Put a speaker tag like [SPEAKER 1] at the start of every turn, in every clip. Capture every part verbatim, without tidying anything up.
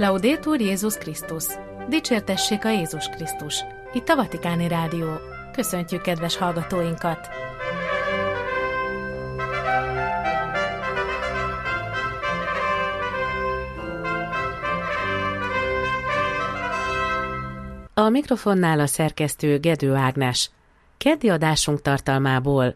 [SPEAKER 1] Laudetur Jézus Krisztus! Dicsértessék a Jézus Krisztus! Itt a Vatikáni Rádió. Köszöntjük kedves hallgatóinkat! A mikrofonnál a szerkesztő Gedő Ágnes. Keddi adásunk tartalmából: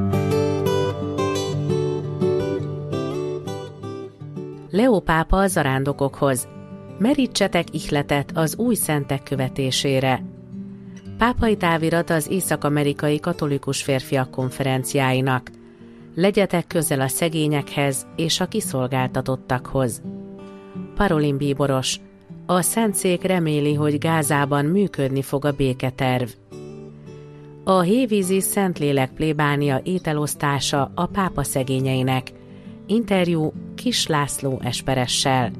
[SPEAKER 1] Leó pápa a zarándokokhoz. Merítsetek ihletet az új szentek követésére. Pápai távirat az észak-amerikai katolikus férfiak konferenciáinak. Legyetek közel a szegényekhez és a kiszolgáltatottakhoz. Parolin bíboros. A Szentszék reméli, hogy Gázában működni fog a béketerv. A hévízi Szentlélek plébánia ételosztása a pápa szegényeinek. Interjú Kis László esperessel.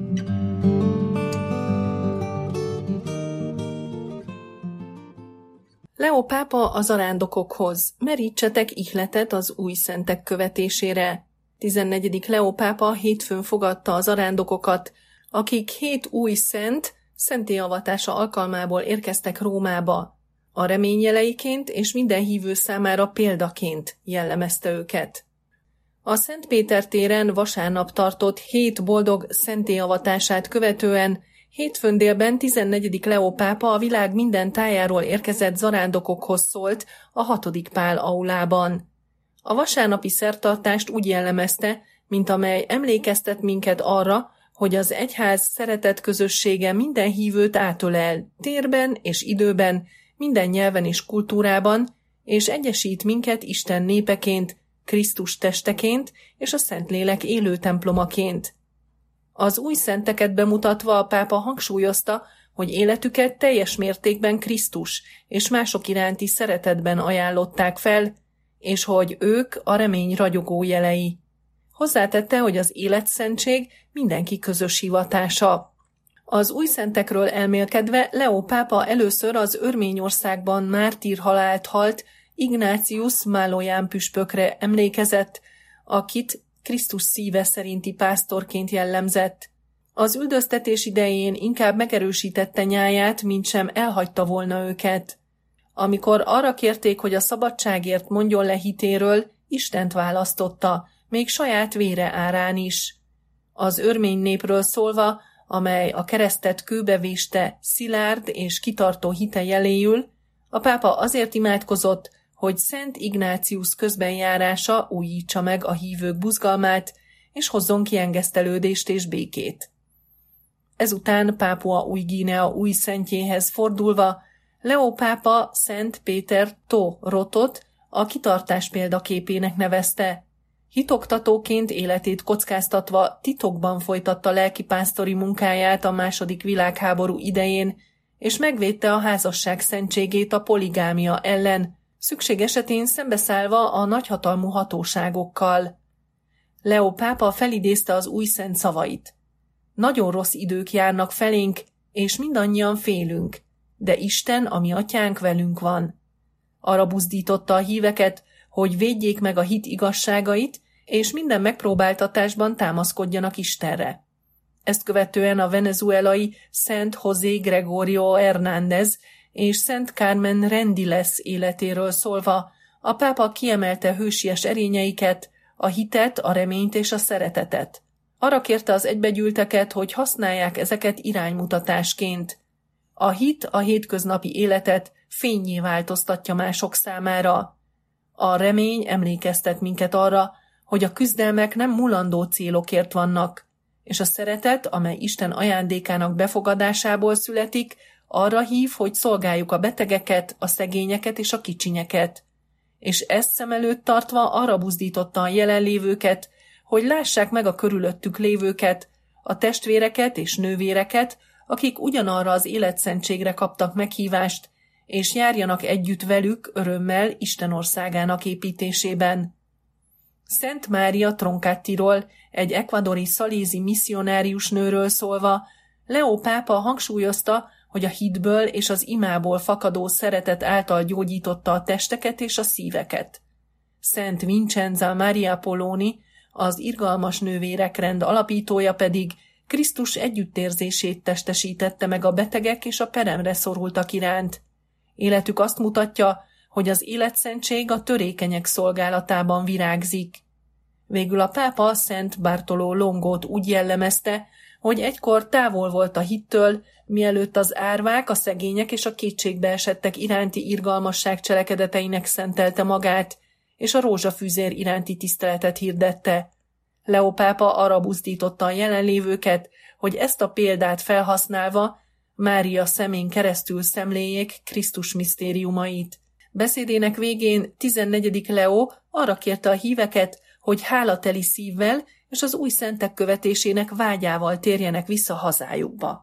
[SPEAKER 2] Leó pápa a zarándokokhoz. Merítsetek ihletet az új szentek követésére. tizennegyedik Leó pápa hétfőn fogadta a zarándokokat, akik hét új szent, szentélyavatása alkalmából érkeztek Rómába. A reményjeleiként és minden hívő számára példaként jellemezte őket. A Szent Péter téren vasárnap tartott hét boldog szentélyavatását követően hétfőn délben tizennegyedik Leó pápa a világ minden tájáról érkezett zarándokokhoz szólt a hatodik Pál aulában. A vasárnapi szertartást úgy jellemezte, mint amely emlékeztet minket arra, hogy az egyház szeretett közössége minden hívőt átölel, térben és időben, minden nyelven és kultúrában, és egyesít minket Isten népeként, Krisztus testeként és a Szentlélek élő templomaként. Az új szenteket bemutatva a pápa hangsúlyozta, hogy életüket teljes mértékben Krisztus és mások iránti szeretetben ajánlották fel, és hogy ők a remény ragyogó jelei. Hozzátette, hogy az életszentség mindenki közös hivatása. Az új szentekről elmélkedve Leó pápa először az Örményországban mártírhalált halt Ignácius Málóján püspökre emlékezett, akit Krisztus szíve szerinti pásztorként jellemzett. Az üldöztetés idején inkább megerősítette nyáját, mint sem elhagyta volna őket. Amikor arra kérték, hogy a szabadságért mondjon le hitéről, Istent választotta, még saját vére árán is. Az örmény népről szólva, amely a keresztet kőbe véste szilárd és kitartó hite jeléül, a pápa azért imádkozott, hogy Szent Ignácius közbenjárása újítsa meg a hívők buzgalmát, és hozzon kiengesztelődést és békét. Ezután Pápua Új-Guinea új szentjéhez fordulva, Leó pápa Szent Péter tó Rotot a kitartás példaképének nevezte. Hitoktatóként életét kockáztatva titokban folytatta lelkipásztori munkáját a második világháború idején, és megvédte a házasság szentségét a poligámia ellen, szükség esetén szembeszállva a nagyhatalmú hatóságokkal. Leó pápa felidézte az új szent szavait. Nagyon rossz idők járnak felénk, és mindannyian félünk, de Isten, a mi atyánk velünk van. Arra buzdította a híveket, hogy védjék meg a hit igazságait, és minden megpróbáltatásban támaszkodjanak Istenre. Ezt követően a venezuelai Szent José Gregorio Hernández és Szent Carmen Rendiles életéről szólva, a pápa kiemelte hősies erényeiket, a hitet, a reményt és a szeretetet. Arra kérte az egybegyűlteket, hogy használják ezeket iránymutatásként. A hit a hétköznapi életet fénnyé változtatja mások számára. A remény emlékeztet minket arra, hogy a küzdelmek nem mulandó célokért vannak, és a szeretet, amely Isten ajándékának befogadásából születik, arra hív, hogy szolgáljuk a betegeket, a szegényeket és a kicsinyeket. És ezt szem előtt tartva arra buzdította a jelenlévőket, hogy lássák meg a körülöttük lévőket, a testvéreket és nővéreket, akik ugyanarra az életszentségre kaptak meghívást, és járjanak együtt velük örömmel Isten országának építésében. Szent Mária Troncattiról, egy ekvadori szalézi misszionárius nőről szólva, Leó pápa hangsúlyozta, hogy a hitből és az imából fakadó szeretet által gyógyította a testeket és a szíveket. Szent Vincenza Maria Poloni, az irgalmas nővérekrend alapítója pedig Krisztus együttérzését testesítette meg a betegek és a peremre szorultak iránt. Életük azt mutatja, hogy az életszentség a törékenyek szolgálatában virágzik. Végül a pápa Szent Bartoló Longót úgy jellemezte, hogy egykor távol volt a hittől, mielőtt az árvák, a szegények és a kétségbeesettek iránti irgalmasság cselekedeteinek szentelte magát, és a rózsafűzér iránti tiszteletet hirdette. Leó pápa arra buzdította a jelenlévőket, hogy ezt a példát felhasználva Mária szemén keresztül szemléljék Krisztus misztériumait. Beszédének végén tizennegyedik Leó arra kérte a híveket, hogy hálateli szívvel és az új szentek követésének vágyával térjenek vissza hazájukba.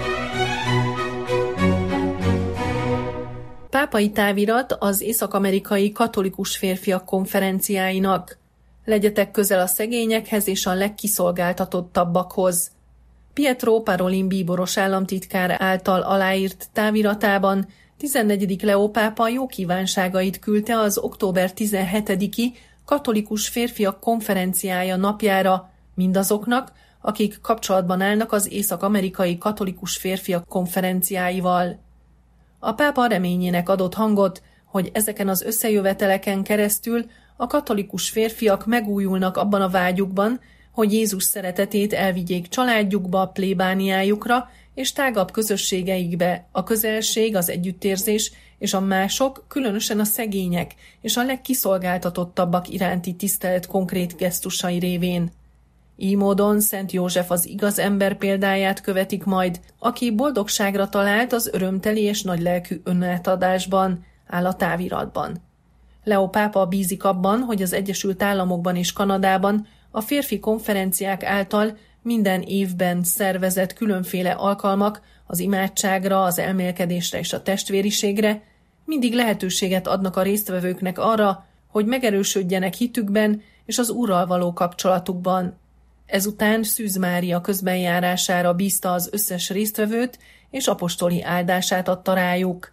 [SPEAKER 2] Pápai távirat az észak-amerikai katolikus férfiak konferenciáinak. Legyetek közel a szegényekhez és a legkiszolgáltatottabbakhoz. Pietro Parolin bíboros államtitkár által aláírt táviratában tizennegyedik Leó pápa jó kívánságait küldte az október tizenhetediki katolikus férfiak konferenciája napjára mindazoknak, akik kapcsolatban állnak az észak-amerikai katolikus férfiak konferenciáival. A pápa reményének adott hangot, hogy ezeken az összejöveteleken keresztül a katolikus férfiak megújulnak abban a vágyukban, hogy Jézus szeretetét elvigyék családjukba, plébániájukra és tágabb közösségeikbe, a közelség, az együttérzés és a mások, különösen a szegények és a legkiszolgáltatottabbak iránti tisztelet konkrét gesztusai révén. Így módon Szent József az igaz ember példáját követik majd, aki boldogságra talált az örömteli és nagylelkű önátadásban, áll a táviratban. Leó pápa bízik abban, hogy az Egyesült Államokban és Kanadában a férfi konferenciák által minden évben szervezett különféle alkalmak az imádságra, az elmélkedésre és a testvériségre mindig lehetőséget adnak a résztvevőknek arra, hogy megerősödjenek hitükben és az Úrral való kapcsolatukban. Ezután Szűz Mária közbenjárására bízta az összes résztvevőt, és apostoli áldását adta rájuk.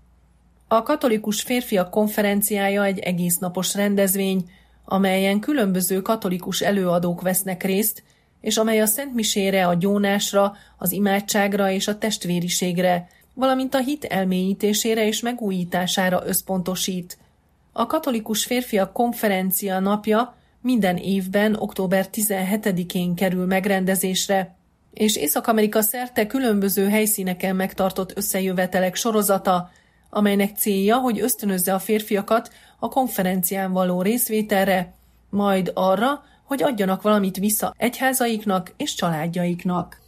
[SPEAKER 2] A katolikus férfiak konferenciája egy egésznapos rendezvény, amelyen különböző katolikus előadók vesznek részt, és amely a szentmisére, a gyónásra, az imádságra és a testvériségre, valamint a hit elmélyítésére és megújítására összpontosít. A katolikus férfiak konferencia napja minden évben október tizenhetedikén kerül megrendezésre, és Észak-Amerika szerte különböző helyszíneken megtartott összejövetelek sorozata, amelynek célja, hogy ösztönözze a férfiakat a konferencián való részvételre, majd arra, hogy adjanak valamit vissza egyházaiknak és családjaiknak.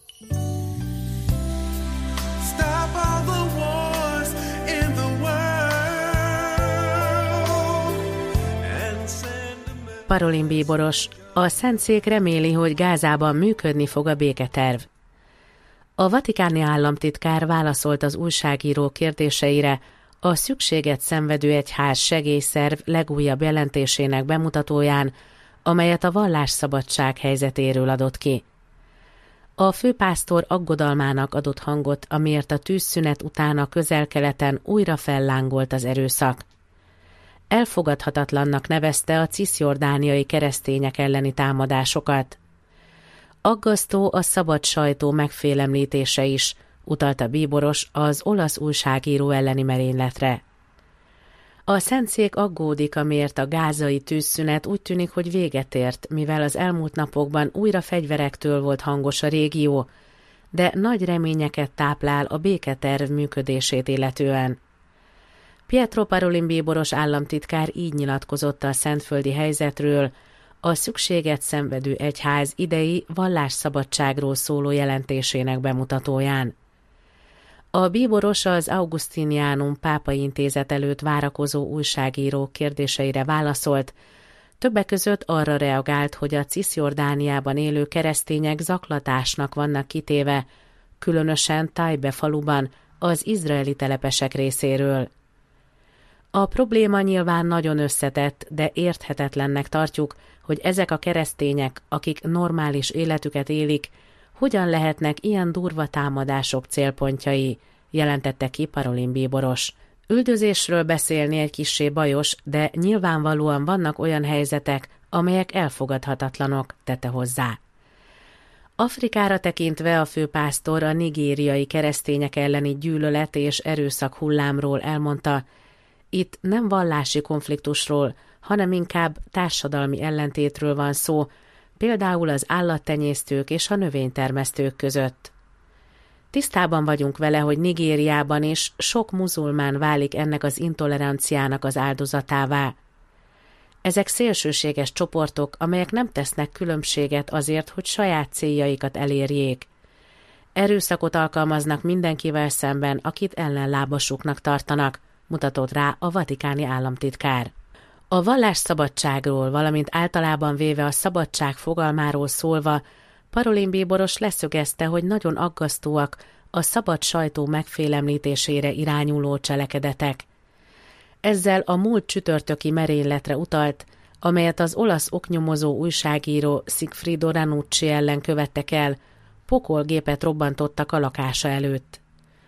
[SPEAKER 1] Parolin bíboros, a Szentszék reméli, hogy Gázában működni fog a béketerv. A vatikáni államtitkár válaszolt az újságíró kérdéseire a szükséget szenvedő egyház segélyszerv legújabb jelentésének bemutatóján, amelyet a vallásszabadság helyzetéről adott ki. A főpásztor aggodalmának adott hangot, amiért a tűzszünet után a Közel-Keleten újra fellángolt az erőszak. Elfogadhatatlannak nevezte a ciszjordániai keresztények elleni támadásokat. Aggasztó a szabad sajtó megfélemlítése is, utalta bíboros az olasz újságíró elleni merényletre. A Szentszék aggódik, amiért a gázai tűzszünet úgy tűnik, hogy véget ért, mivel az elmúlt napokban újra fegyverektől volt hangos a régió, de nagy reményeket táplál a béketerv működését illetően. Pietro Parolin bíboros államtitkár így nyilatkozott a szentföldi helyzetről, a szükséget szenvedő egyház idei vallásszabadságról szóló jelentésének bemutatóján. A bíboros az Augustinianum pápai intézet előtt várakozó újságírók kérdéseire válaszolt, többek között arra reagált, hogy a Ciszjordániában élő keresztények zaklatásnak vannak kitéve, különösen Tajbe faluban, az izraeli telepesek részéről. A probléma nyilván nagyon összetett, de érthetetlennek tartjuk, hogy ezek a keresztények, akik normális életüket élik, hogyan lehetnek ilyen durva támadások célpontjai, jelentette ki Parolin bíboros. Üldözésről beszélni egy kissé bajos, de nyilvánvalóan vannak olyan helyzetek, amelyek elfogadhatatlanok, tette hozzá. Afrikára tekintve a főpásztor a nigériai keresztények elleni gyűlölet és erőszak hullámról elmondta, itt nem vallási konfliktusról, hanem inkább társadalmi ellentétről van szó, például az állattenyésztők és a növénytermesztők között. Tisztában vagyunk vele, hogy Nigériában is sok muzulmán válik ennek az intoleranciának az áldozatává. Ezek szélsőséges csoportok, amelyek nem tesznek különbséget azért, hogy saját céljaikat elérjék. Erőszakot alkalmaznak mindenkivel szemben, akit ellenlábasuknak tartanak, mutatott rá a vatikáni államtitkár. A vallásszabadságról, valamint általában véve a szabadság fogalmáról szólva, Parolin bíboros leszögezte, hogy nagyon aggasztóak a szabad sajtó megfélemlítésére irányuló cselekedetek. Ezzel a múlt csütörtöki merényletre utalt, amelyet az olasz oknyomozó újságíró Sigfrido Ranucci ellen követtek el, pokolgépet robbantottak a lakása előtt.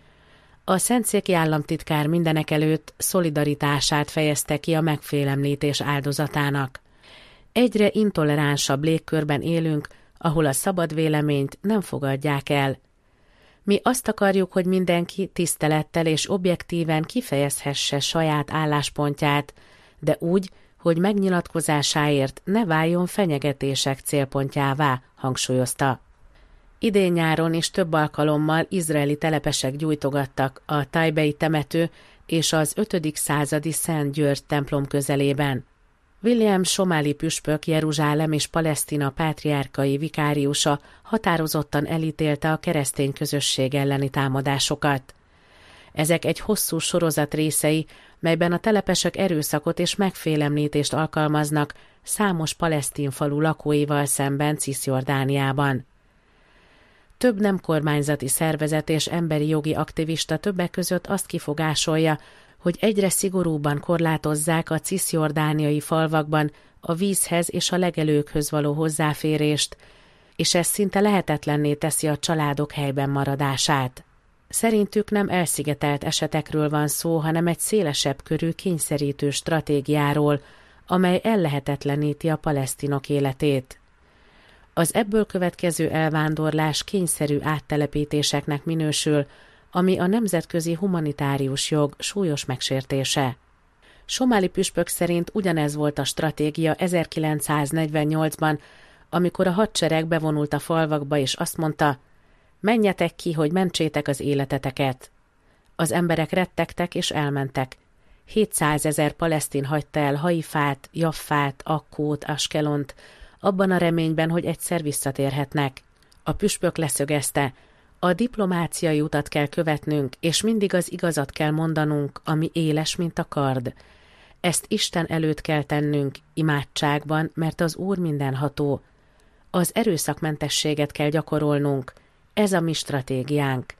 [SPEAKER 1] A szentszéki államtitkár mindenekelőtt szolidaritását fejezte ki a megfélemlítés áldozatának. Egyre intoleránsabb légkörben élünk, ahol a szabad véleményt nem fogadják el. Mi azt akarjuk, hogy mindenki tisztelettel és objektíven kifejezhesse saját álláspontját, de úgy, hogy megnyilatkozásáért ne váljon fenyegetések célpontjává, hangsúlyozta. Idén nyáron is több alkalommal izraeli telepesek gyújtogattak a tajbei temető és az ötödik századi Szent György templom közelében. William Somali püspök, Jeruzsálem és Palesztina pátriárkai vikáriusa határozottan elítélte a keresztény közösség elleni támadásokat. Ezek egy hosszú sorozat részei, melyben a telepesek erőszakot és megfélemlítést alkalmaznak számos palesztin falu lakóival szemben Ciszjordániában. Több nem kormányzati szervezet és emberi jogi aktivista többek között azt kifogásolja, hogy egyre szigorúbban korlátozzák a ciszjordániai falvakban a vízhez és a legelőkhöz való hozzáférést, és ez szinte lehetetlenné teszi a családok helyben maradását. Szerintük nem elszigetelt esetekről van szó, hanem egy szélesebb körű kényszerítő stratégiáról, amely ellehetetleníti a palesztinok életét. Az ebből következő elvándorlás kényszerű áttelepítéseknek minősül, ami a nemzetközi humanitárius jog súlyos megsértése. Somali püspök szerint ugyanez volt a stratégia ezerkilencszáznegyvennyolcban, amikor a hadsereg bevonult a falvakba és azt mondta, menjetek ki, hogy mentsétek az életeteket. Az emberek rettegtek és elmentek. hétszázezer palesztin hagyta el Haifát, Jaffát, Akkót, Askelont, abban a reményben, hogy egyszer visszatérhetnek. A püspök leszögezte, a diplomáciai utat kell követnünk, és mindig az igazat kell mondanunk, ami éles, mint a kard. Ezt Isten előtt kell tennünk, imádságban, mert az Úr mindenható. Az erőszakmentességet kell gyakorolnunk, ez a mi stratégiánk.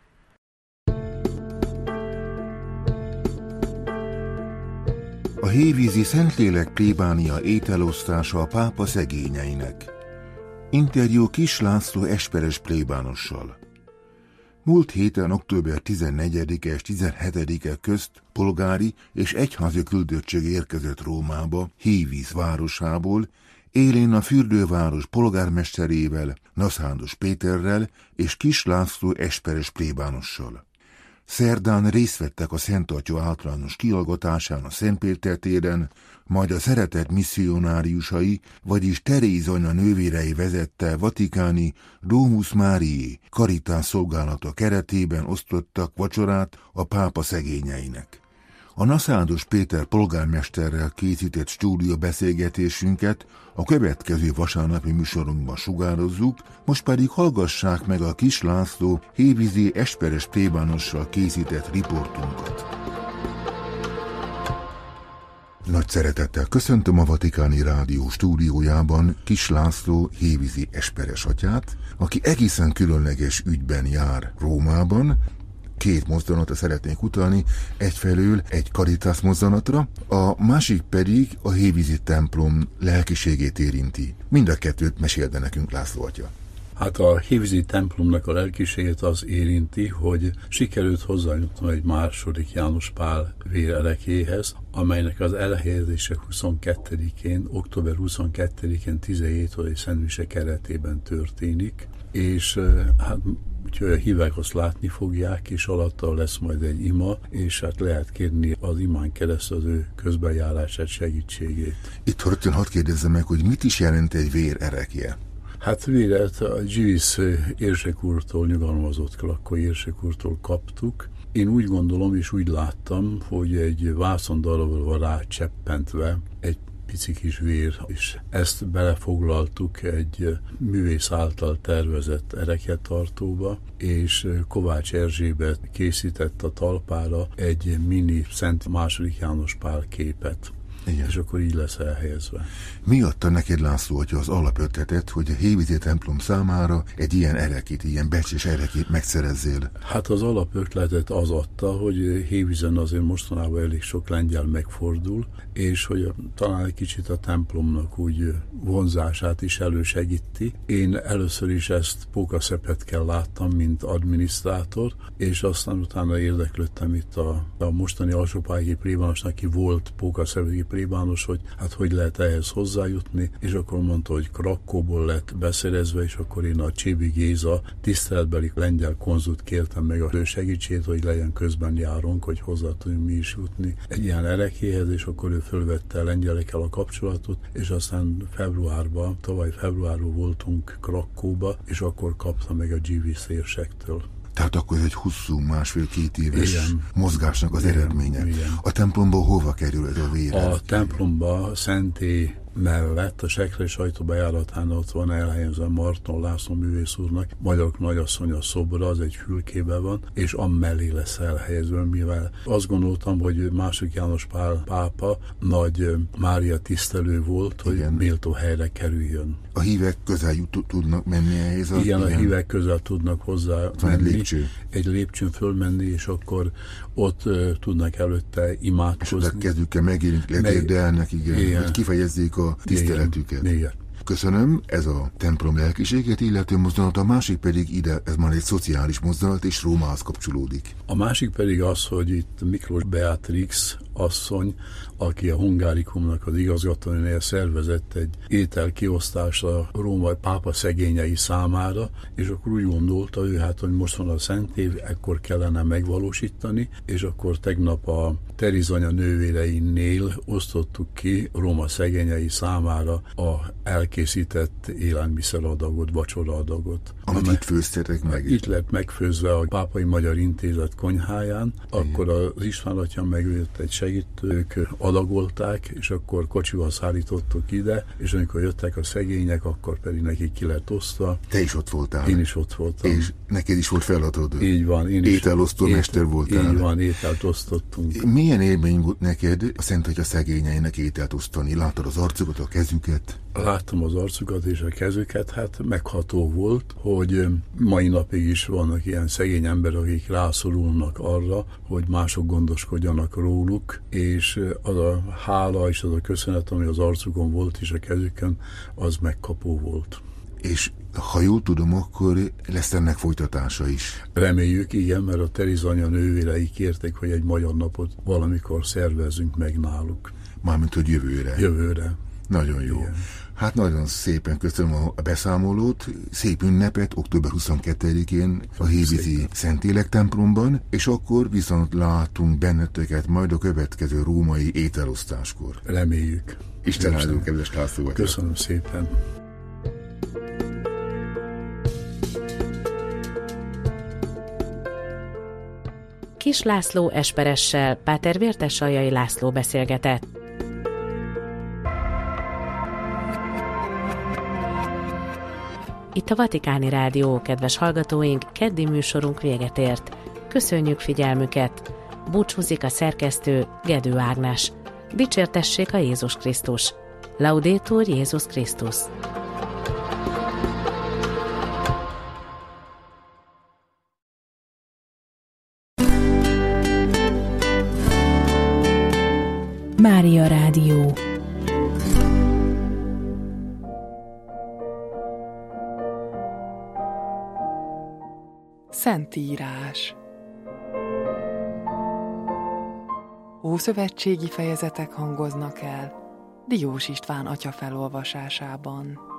[SPEAKER 3] A hévízi Szentlélek plébánia ételosztása a pápa szegényeinek. Interjú Kiss László esperes plébánossal. Múlt héten október tizennegyedike és tizenhetedike közt polgári és egyházi küldöttség érkezett Rómába, Hévíz városából, élén a fürdőváros polgármesterével, Naszándos Péterrel és Kiss László esperes plébánossal. Szerdán részt vettek a Szent Atya általános kihallgatásán a Szent Péter téren, majd a szeretet misszionáriusai, vagyis Teréz anya nővérei vezette vatikáni Domus Mariae Caritas szolgálata keretében osztottak vacsorát a pápa szegényeinek. A Naszándos Péter polgármesterrel készített stúdió beszélgetésünket a következő vasárnapi műsorunkban sugározzuk, most pedig hallgassák meg a Kiss László hévízi esperes plébánossal készített riportunkat. Nagy szeretettel köszöntöm a Vatikáni Rádió stúdiójában Kiss László hévízi esperes atyát, aki egészen különleges ügyben jár Rómában. Két mozdulatra szeretnék utalni, egyfelől egy Caritas mozdulatra, a másik pedig a hévízi templom lelkiségét érinti. Mind a kettőt meséld nekünk, László atya.
[SPEAKER 4] Hát a hévízi templomnak a lelkiségét az érinti, hogy sikerült hozzányújtani egy második János Pál vérelekéhez, amelynek az elhelyezése huszonkettedikén, október huszonkettedikén tizenhét órai szentmise keretében történik. és hát úgyhogy a hívek azt látni fogják, és alatta lesz majd egy ima, és hát lehet kérni az imán keresztül az ő közbenjárását, segítségét.
[SPEAKER 3] Itt rögtön hadd kérdezzem meg, hogy mit is jelent egy vérerekje?
[SPEAKER 4] Hát véret a Givis érsek úrtól, nyugalmazott Krakkói érsek úrtól kaptuk. Én úgy gondolom, és úgy láttam, hogy egy vászondarabra van rácseppentve egy pici kis vér, és ezt belefoglaltuk egy művész által tervezett erekjetartóba, és Kovács Erzsébet készített a talpára egy mini Szent második János Pál képet. Igen. És akkor így lesz elhelyezve.
[SPEAKER 3] Mi adta neked, László, hogy az alapötletet, hogy a Hévízi templom számára egy ilyen erekét, ilyen becses erekét megszerezzél?
[SPEAKER 4] Hát az alapötletet az adta, hogy Hévízen azért mostanában elég sok lengyel megfordul, és hogy talán egy kicsit a templomnak úgy vonzását is elősegíti. Én először is ezt Pókaszepetkel láttam, mint adminisztrátor, és aztán utána érdeklődtem itt a, a mostani alsópályi plébánosnak, aki volt Pókaszepeti plébános, hogy hát hogy lehet ehhez hozzájutni, és akkor mondta, hogy Krakkóból lett beszerezve, és akkor én a Csébi Géza tiszteletbeli lengyel konzult kértem meg a ő segítségét, hogy legyen közben járónk, hogy hozzá tudjunk mi is jutni egy ilyen erekéhez, és akkor ő fölvette a lengyelekkel a kapcsolatot, és aztán februárban, tavaly februárban voltunk Krakkóba, és akkor kapta meg a Givis érsektől.
[SPEAKER 3] Tehát akkor ez egy hosszú, másfél-két éves
[SPEAKER 4] igen.
[SPEAKER 3] mozgásnak az
[SPEAKER 4] igen,
[SPEAKER 3] eredménye.
[SPEAKER 4] Igen.
[SPEAKER 3] A templomba hova kerül ez a vér?
[SPEAKER 4] A templomba Szentély mellett, a Sekre sajtóbejáratán ott van elhelyezve Marton László művész úrnak Magyarok nagyasszonya szobra, az egy fülkében van, és amellé lesz elhelyezve, mivel azt gondoltam, hogy második János Pál pápa nagy Mária tisztelő volt, hogy igen. méltó helyre kerüljön.
[SPEAKER 3] A hívek közel jut, tudnak menni ehhez?
[SPEAKER 4] Igen, igen, a hívek közel tudnak hozzá
[SPEAKER 3] menni. Egy lépcső.
[SPEAKER 4] Egy lépcsőn fölmenni, és akkor ott uh, tudnak előtte imádkozni.
[SPEAKER 3] És oda kezükkel megérint, letérdelnek, igen, igen. hogy kifejezzék a tiszteletüket.
[SPEAKER 4] Igen. Igen.
[SPEAKER 3] Köszönöm, ez a templom lelkiséget illető mozdulat, a másik pedig ide, ez már egy szociális mozdulat, és Rómához kapcsolódik.
[SPEAKER 4] A másik pedig az, hogy itt Miklós Beatrix asszony, aki a Hungárikumnak az igazgatónője szervezett egy ételkiosztást a római pápa szegényei számára, és akkor úgy gondolta ő, hát, hogy most van a szent év, ekkor kellene megvalósítani, és akkor tegnap a Terizanya nővéreinél osztottuk ki Róma szegényei számára a elkészített élelmiszeradagot, vacsoraadagot.
[SPEAKER 3] Amit itt főztetek meg?
[SPEAKER 4] Itt lett megfőzve a Pápai Magyar Intézet konyháján, igen. Akkor az István atya megjött egy segítők, adagolták, és akkor kocsival szállítottuk ide, és amikor jöttek a szegények, akkor pedig nekik ki lett osztva.
[SPEAKER 3] Te is ott voltál?
[SPEAKER 4] Én is ott voltam.
[SPEAKER 3] És neked is volt feladatod?
[SPEAKER 4] Így van. Én is
[SPEAKER 3] ételosztó ét, mester voltál?
[SPEAKER 4] Így van, ételt osztottunk.
[SPEAKER 3] Milyen élmény volt neked a Szent Atya szegényeinek ételt osztani? Láttad az arcukat, a kezüket?
[SPEAKER 4] Láttam az arcukat és a kezüket, hát megható volt, hogy mai napig is vannak ilyen szegény emberek, akik rászorulnak arra, hogy mások gondoskodjanak róluk, és az a hála és az a köszönet, ami az arcukon volt és a kezükön, az megkapó volt.
[SPEAKER 3] És ha jól tudom, akkor lesz ennek folytatása is.
[SPEAKER 4] Reméljük, igen, mert a Terizanya nővérei kérték, hogy egy magyar napot valamikor szervezzünk meg náluk.
[SPEAKER 3] Mármint, hogy jövőre.
[SPEAKER 4] Jövőre.
[SPEAKER 3] Nagyon jó. Igen. Hát nagyon szépen köszönöm a beszámolót, szép ünnepet október huszonkettedikén a Hévízi Szentlélek templomban, és akkor viszont látunk benneteket majd a következő római ételosztáskor.
[SPEAKER 4] Reméljük.
[SPEAKER 3] Isten áldó, kedves László.
[SPEAKER 4] Köszönöm szépen.
[SPEAKER 1] Kis László Esperessel Páter Vértesaljai László beszélgetett. Itt a Vatikáni Rádió, kedves hallgatóink, keddi műsorunk véget ért. Köszönjük figyelmüket! Búcsúzik a szerkesztő, Gedő Ágnes. Dicsértessék a Jézus Krisztus! Laudetur Jézus Krisztus!
[SPEAKER 5] Mária Rádió. Szentírás. Ószövetségi fejezetek hangoznak el Diós István atya felolvasásában.